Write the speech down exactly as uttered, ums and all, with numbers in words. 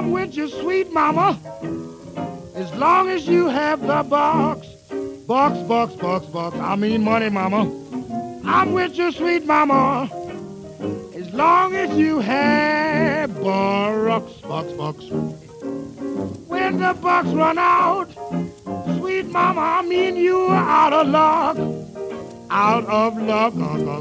I'm with you, sweet mama, as long as you have the box. Box, box, box, box, I mean money, mama. I'm with you, sweet mama, as long as you have bucks, box, box. When the bucks run out, sweet mama, I mean you are out of luck, out of luck. Uh, uh.